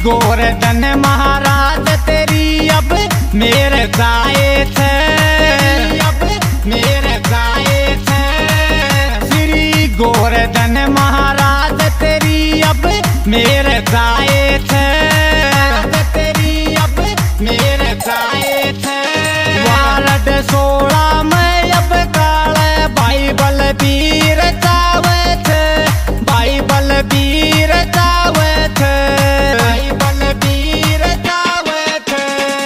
गोवर्धन महाराज तेरी अब मेरे गाए थे, अब मेरे गाए थे। श्री गोवर्धन महाराज तेरी अब मेरे गाए थे, तेरी अब मेरे गाए थे। वार्ड 16 में अब काले भाई बलबीर जावे थे, भाई बलबीर जावे थे, भाई बलबीर जावे थे।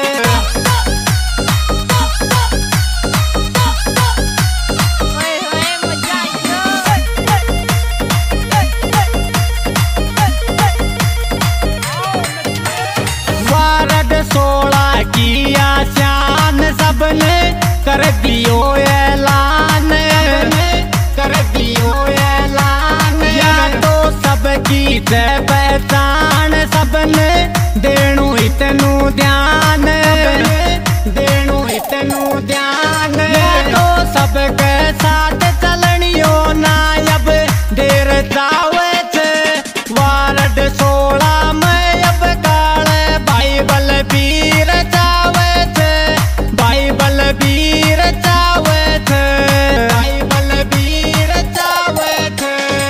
वार्ड 16 की आशान सबने कर दियो ऐलान, कर दियो ऐलान। या तो सबकी जय पहचान सबने देणु इतनु ध्यान, देणु इतनु ध्यान। या तो सबके साथ चलनियो ना अब देर जावे थे। वार्ड 16 में अब काले भाई बलबीर जावे थे, भाई बलबीर जावे थे, भाई बलबीर जावे थे।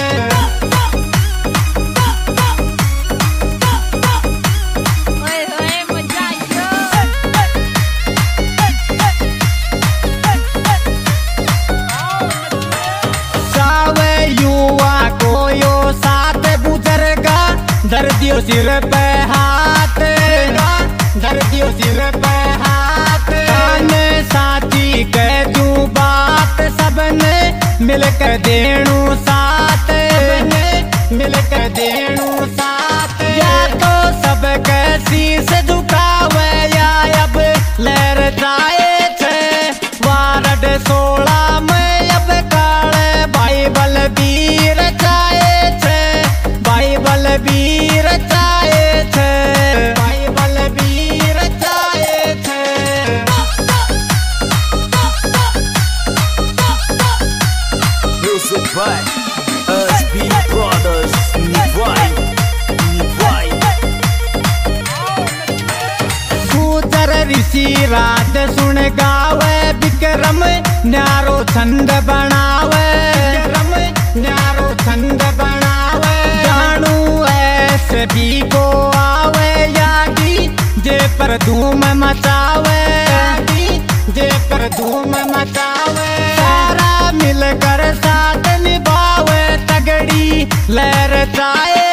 जावे युवा को यो साथ बुजुर्गा धर दियो सिर पे हाथ, धर दियो सिर पे हाथ। काने साथी कह दूं बात सबने मिलकर देणु साथ, मिलकर देणु साथ। या तो सबके शीश झुकावे या अब लहर जाए थे। वार्ड 16 में अब काले भाई बलबीर जाए थे, भाई बलबीर जाए थे, भाई बलबीर जाए थे। Music by SB Brothers, Nivai, Nivai। गुजर ऋषि राज सुन गावे विक्रम न्यारो छंद बनावे, विक्रम न्यारो छंद बनावे। जानू ऐसे भी को आवे यागी जे पर धूम मचावे, जे पर धूम मचावे। सारा मिलकर साथ निभावे तगड़ी लहर जाए